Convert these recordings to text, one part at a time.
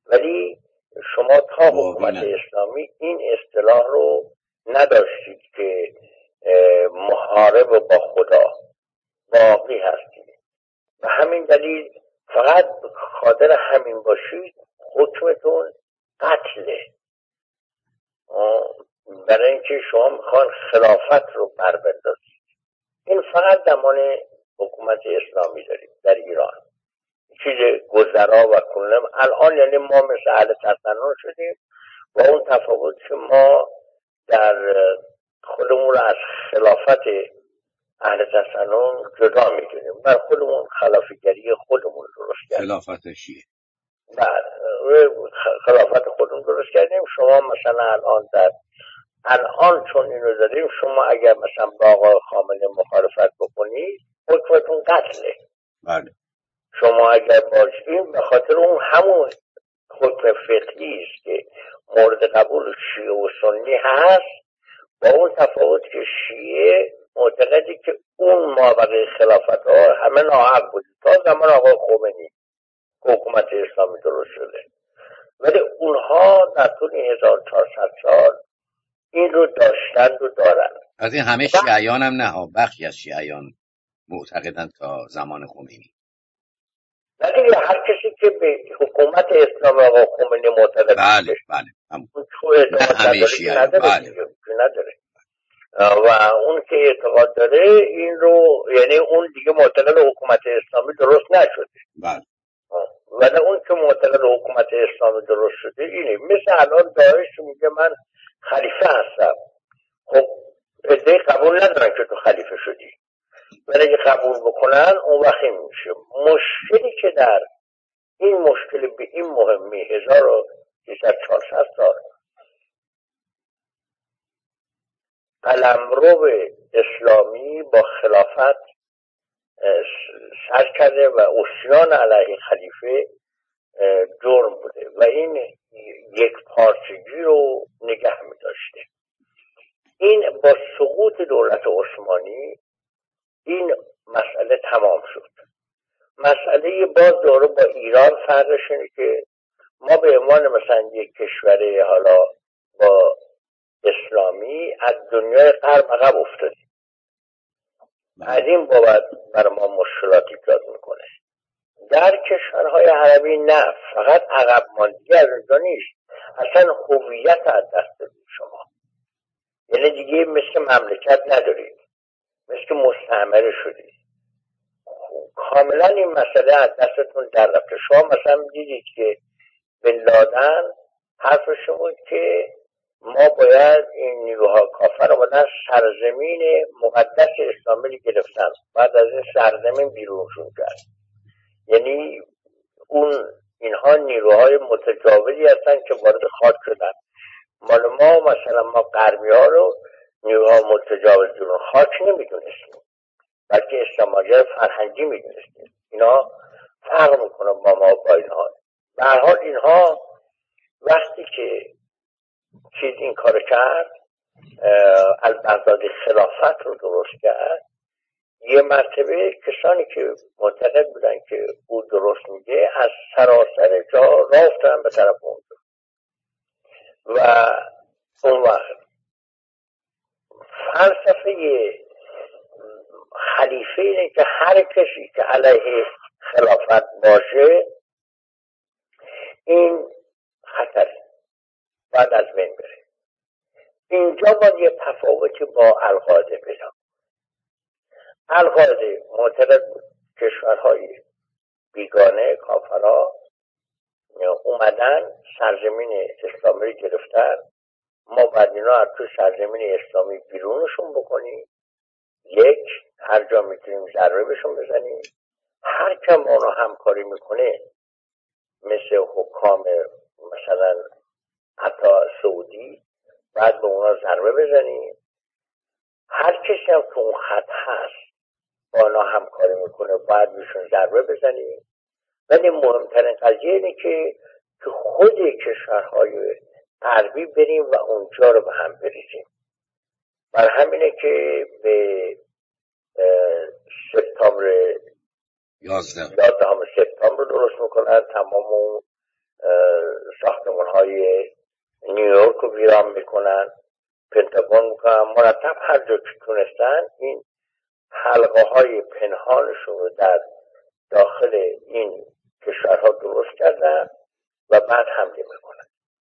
ولی شما تا حکومت اسلامی این اصطلاح رو نداشتید که محارب با خدا باقی هستید. و همین دلیل فقط خاطر همین باشید حکمتون قتله، برای اینکه شما میخوان خلافت رو بربندازید. این فقط زمان حکومت اسلامی داریم در ایران، چیز گذرا و کنم. الان یعنی ما مثل اهل تسنن شدیم و اون تفاوت که ما در خودمون رو از خلافت اهل تسنن جدا میدونیم، بر خودمون خلافگری خودمون درست کردیم، خلافت شیعه. خلافت خودمون درست کردیم. شما مثلا الان چون اینو داریم، شما اگر مثلا با آقای خامنه‌ای مخالفت بکنید حکمتون قتله. بله. شما اگر باشید به خاطر اون همون حکم فقهی است که مورد قبول شیعه و سنی هست، با اون تفاوت که شیعه معتقدی که اون مابقی خلافت ها همه ناحق بود تا زمان آقای خمینی حکومت اسلامی درست شده، ولی اونها در طول 1400 سال این رو داشتند و دارن. از این همه شیعیان هم نه، بخشی از شیعیان معتقدند تا زمان خمینی. ولی هر کسی که به حکومت اسلام آقا خمینی معتقد بله اون تو اعتقاد نداره و اون که اعتقاد داره این رو، یعنی اون دیگه معتقد حکومت اسلامی درست نشده. بله. ولی اون که معتقد حکومت اسلامی درست شده اینه. مثل الان داعش میگه من خلیفه هستم، خب عده‌ای قبول ندارن که تو خلیفه شدی، ولی اگه قبول بکنن اون وقت میشه. مشکلی که در این مشکل به این مهمی 1300 سال قلمرو اسلامی با خلافت سر کرده و عصیان علیه خلیفه جرم بوده و این یک پارچگی رو نگه می داشته. این با سقوط دولت عثمانی این مسئله تمام شد. مسئله باز داره با ایران فرقش اینه که ما به عنوان مثلا یک کشور حالا با اسلامی از دنیای غرب عقب افتادیم. از این بابت برای ما مشکلات ایجاد میکنه. در کشورهای عربی نه، فقط عقب ماندگی از اونجا نیست، اصلا هویت از دست دادید شما. یعنی دیگه مثل مملکت ندارید، مثل مستعمره شدید. کاملا این مسئله از دستتون در رفته. شما مثلا دیدید که بن لادن حرفش بود که ما باید این نیروها کافر رو بدن سرزمین مقدس اسلامی گرفتن، بعد از این سرزمین بیرونشون کرد. یعنی اینها نیروهای متجاوزی هستن که وارد خاک شدن. مال ما مثلا ما غربی ها رو نیروها متجاوز رو خاک نمیدونستیم، بلکه استعمارگر فرهنگی میدونستیم. اینا فرق میکنه با ما با اینها. به هر حال اینها وقتی که چیز این کار کرد، البغدادی خلافت رو درست کرد، یه مرتبه کسانی که معتقد بودن که او درست میگه از سراسر جا راه افتادن به طرف اون و اون وقت فلسفه خلیفه اینه که هر کسی که علیه خلافت باشه این خطره، باید از بین بره. اینجا باید یه تفاوتی با القاعده پیدا. القاعده معتقد بود کشورهای بیگانه کافرها اومدن سرزمین اسلامی گرفتن، ما بعد اینا از تو سرزمین اسلامی بیرونشون بکنیم، یک هر جا میتونیم ضربه بهشون بزنیم. هر کم اونا همکاری میکنه مثل حکام مثلا حتی سعودی، بعد به اونا ضربه بزنیم. هر کسی هم که اون خط هست با اونا همکاری میکنه باید بهشون ضربه بزنیم. ولی مهمترین قضیه اینه که خود کشورهای غربی بریم و اونجا رو به هم بریزیم. بر همینه که به سپتامبر 11 سپتامبر درست میکنن، تمام ساختمان‌های نیویورک رو ویران میکنن، پنتاگون میکنن، مرتب هر جا که تونستن این حلقه های پنهانشون رو در داخل این کشورها درست کردن و بعد حمله میکنن.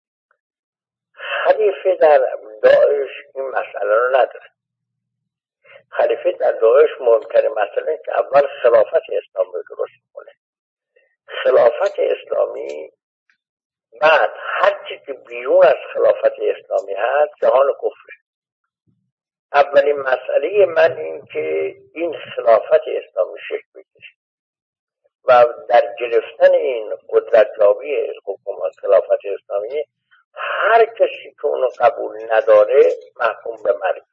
خلیفه در داعش این مسئله رو نداره. خلیفه در داعش مهمترین مسئله که اول خلافت اسلامی رو درست میکنه. خلافت اسلامی، بعد هر چی که بیرون از خلافت اسلامی هست جهان کفره. اولین مسئله من این که این خلافت اسلامی شکل بگیره و در گرفتن این قدرت‌یابی حکومت خلافت اسلامی هر کسی که اونو قبول نداره محکوم به مرگ.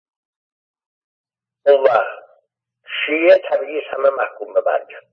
اون وقت شیعه طبیعی همه محکوم به مرگ هست.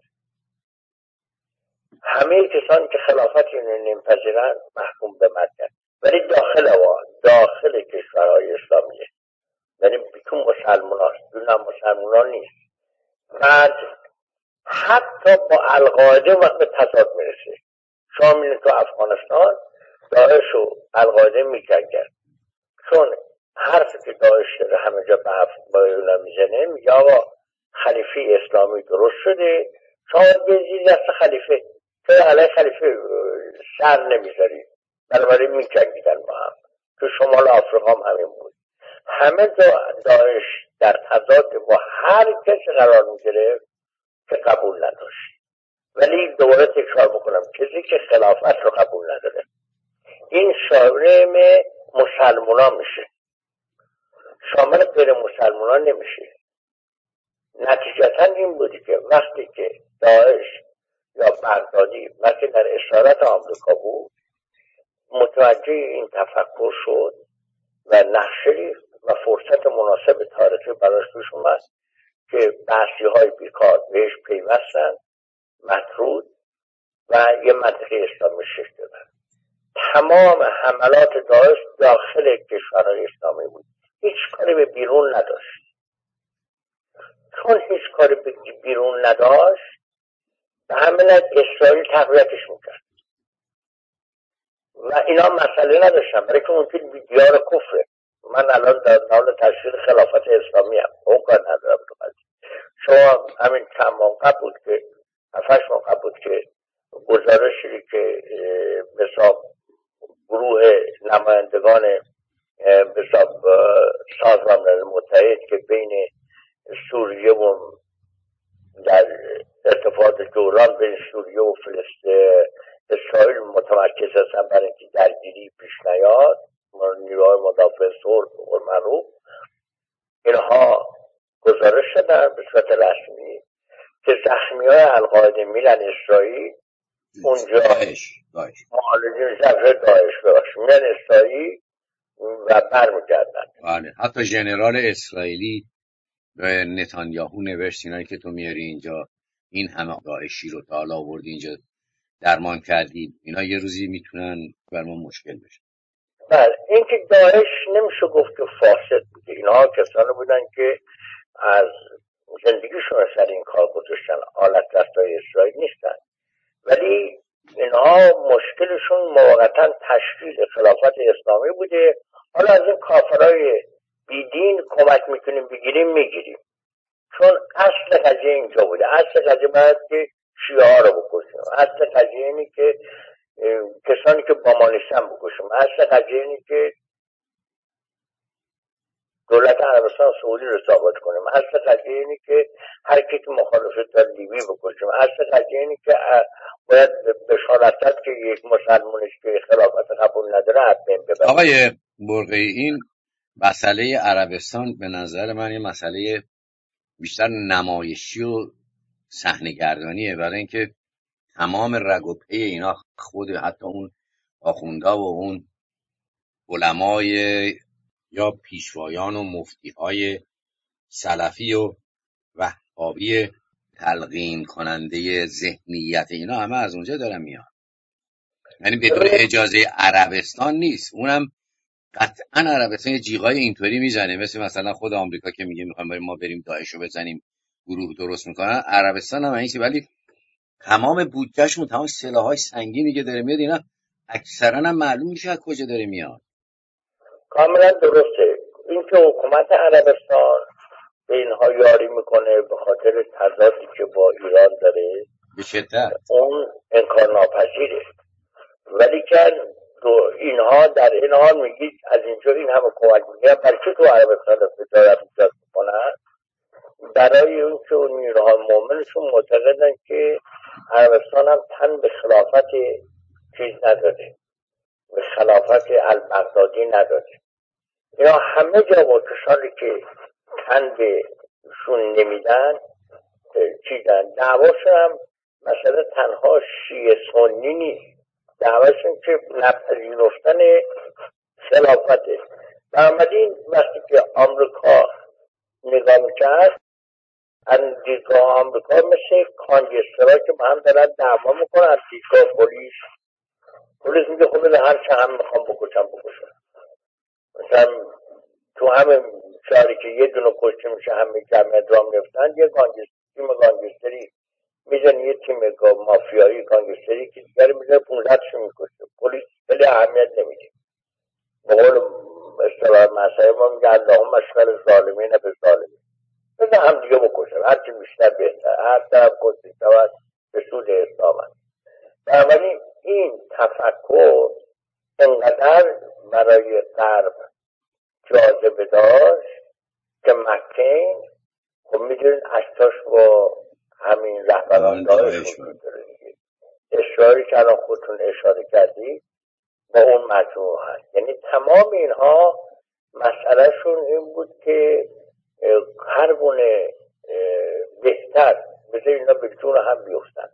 همه کسانی که خلافت اینو نمیپذیرن محکوم به مرگ هست. ولی داخل کشورهای اسلامیه، یعنی بیتون مسلمان هست، دونم مسلمان نیست. بعد حتی با القاعده وقت به تضاد میرسه. شما میبینید تو افغانستان داعش و القاعده میجنگن، چون حرفی که داعش داره همه جا با اونا میزنه، میگه آقا خلیفه اسلامی درست شده، شما بزید دست خلیفه، تو علیه خلیفه سر نمیذاری، بنابراین میجنگیدن با هم. تو شمال آفریقا هم همین بود. همه داعش در تضاد با هر کسی قرار میگیره که قبول نداشت. ولی دوباره تکرار بکنم، کسی که خلافت رو قبول نداره این شامل مسلمانان میشه، شامل غیر مسلمانان نمیشه. نتیجتا این بودی که وقتی که داعش یا بغدادی وقتی در اشارت آمریکا بود متوجه این تفکر شد و نقشه و فرصت مناسب تاریخی براش پیش اومد که بحثی های بیکار بهش پیوستن، مطرود و یه منطقه اسلامی شکل دادن. تمام حملات داعش داخل کشورهای اسلامی بود، هیچ کاری به بیرون نداشت. چون هیچ کاری به بیرون نداشت به همین اسرائیل تقویتش میکرد و اینا مسئله نداشتن، برای که اون دیار کفره. من الان در حال تشکیل خلافت اسلامی هم اون کار ندارم. شما همین چند ماه قبل بود که 7 ماه قبل بود که گزارشی که به حساب گروه نمایندگان به حساب سازمان ملل متحد که بین سوریه و در ارتفاعات جولان بین سوریه و اسرائیل متمرکز هستن برای اینکه درگیری پیش نیاد، نیروهای مدافع صلح و معروف، اینها گزارش شدن به صورت رسمی که زخمی های القاعده میرن اسرائیل، اونجا معالجه زفر داعش میرن اسرائیل و برمیگردن. بله، حتی ژنرال اسرائیلی به نتانیاهو نوشت اینایی که تو میاری اینجا این همه داعشی رو تا حالا آوردی اینجا درمان کردی، اینا یه روزی میتونن بر ما مشکل بشن. بله، این که داعش نمیشه گفت که فاسد بوده، اینها کسانی بودن که از زندگیشون سر این کار گذاشتن، آلت دستای اسرائیل نیستن، ولی اینها مشکلشون موقتا تشکیل خلافت اسلامی بوده. حالا از این کافرای بیدین کمک میکنیم بگیریم میگیریم، چون اصل قضیه اینجا بوده. اصل قضیه باید که شیعه ها رو بکشیم، اصل قضیه اینی که کسانی که با ما نیستن بکشیم، اصل قضیه اینی که دولت عربستان سعودی رو ثابت کنیم، اصل قضیه اینی که هر کی که مخالفت داره لیبی بکشیم، اصل قضیه اینی که باید بشارت داد که یک مسلمانش که خلافت قبول نداره حتما ببرد. آقای برقی، این مسئله عربستان به نظر من یه مسئله بیشتر نمایشی و صحنه‌گردانیه، برای اینکه تمام رگ و پی اینا خود حتی اون آخوندا و اون علمای یا پیشوایان و مفتیهای سلفی و وهابی تلقین کننده ذهنیت اینا همه از اونجا دارن میان، یعنی بدون اجازه عربستان نیست. اونم قطعا عربستان یه جیغای اینطوری میزنه، مثلا خود آمریکا که میگه میخوایم ما بریم داعش رو بزنیم، گروه درست میکنن، عربستان هم اینه. ولی تمام بودجهشون، تمام سلاح‌های سنگینی که داره میاد، اینا اکثرا هم معلوم میشه از کجا داره میاد. کاملا درسته. اینکه حکومت عربستان به اینها یاری میکنه به خاطر تضادی که با ایران داره، به شدت اون انکار ناپذیره. ولی که اینها در این حال میگید از اینجا این همه کمک میگیرن، برای که تو عربستان تجارت ایجاد میکنن؟ برای اون که اون نیروهای مومنشون معتقدن که عربستان هم تن به خلافت چیز نداده، به خلافت البغدادی نداده. اینا همه جا با کسانی که تن بهشون نمیدن چیزن. دعواشون هم مثلا تنها شیعه سنی نیست، دعواشون که نپذیرفتن خلافته. بنابراین وقتی که آمریکا نگاه میکرد، از دیدگاه آمریکا مثل کانگرس‌ها که با هم دارن دعوا میکنن، از دیدگاه پلیس میگه خب بده هر چه هم میخوام بکشم. مثلا تو همه شهری که یه دونه کشته میشه همه جمعیت را میفتن، یه تیم گانگستری میزن، یه تیم مافیایی گانگستری که دیگر میزن 15 شو میکشه. پلیس خیلی اهمیت نمیده. به قول اصطلاح مسائل ما میگه اللهم اشغل ظالمین به ظالمین، بزن هم دیگه بکشن، هرچی بیشتر بهتر، هر طرف کشته شود به سود اسلام است. بنابراین این تفکر انقدر برای غرب جاذبه داشت که مکین خب میدونید اشتاش با همین رهبران داعش بود. اسرائیل که الان خودتون اشاره کردید با اون مجموعه هست. یعنی تمام اینها مسئله شون این بود که هر گونه بهتر بذار اینا به جون هم بیفتن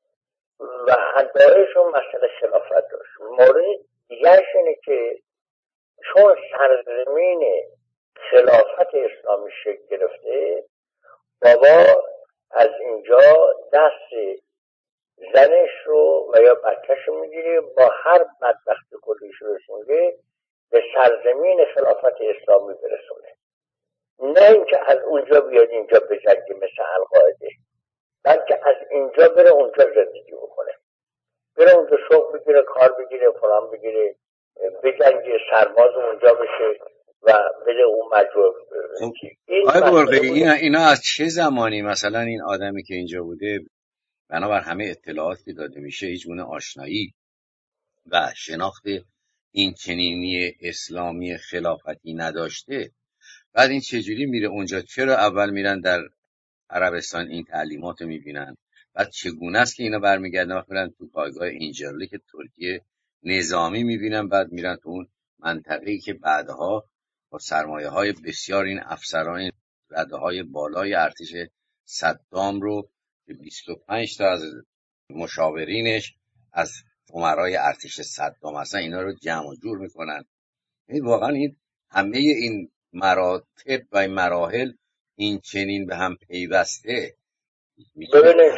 و داعشون مسئله خلافت داشت. مورد دیگرش اینه که چون سرزمین خلافت اسلامی شکل گرفته، بابا از اینجا دست زنش رو و یا بچهش رو میگیره، با هر بدبخت کلیش رسونده به سرزمین خلافت اسلامی برسونه. نه اینکه از اونجا بیاد اینجا بجنگه مثل القاعده، بلکه از اینجا بره اونجا زندگی بکنه، بره اونجا شغل بگیره، کار بگیره، فلان بگیره، بجنگه، سرباز اونجا بشه و بده اون مجبور. آقای برقی اینا از چه زمانی مثلا این آدمی که اینجا بوده بنابر همه اطلاعاتی که داده میشه هیچ گونه آشنایی و شناخت این چنینی اسلامی خلافتی نداشته، بعد این چجوری میره اونجا؟ چرا اول میرن در عربستان این تعلیمات رو میبینن، بعد چگونه است که اینا برمیگردن وقت میرن تو پایگاه اینجرلی که ترکیه نظامی میبینن، بعد میرن تو اون منطقه‌ای که بعدها با سرمایه‌های بسیار این افسران رده‌های بالای ارتش صدام رو که 25 تا از مشاورینش از امرای ارتش صدام هستن، اینا رو جمع و جور میکنن. این واقعا این همه این مراتب و این مراحل این چنین به هم پیوسته. ببینید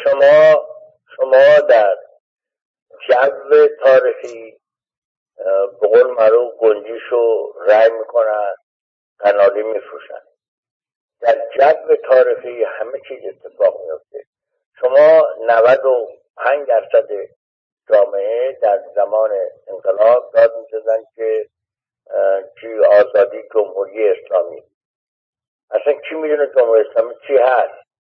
شما در جو تاریخی به قول معروف گنجیشو رای میکنن، قنالی میفروشن. در جو تاریخی همه چیز اتفاق میفته. شما 95% جامعه در زمان انقلاب داد میزدن که چی آزادی جمهوری اسلامی. اصلا کی میدونه جمهوری اسلامی چی هست؟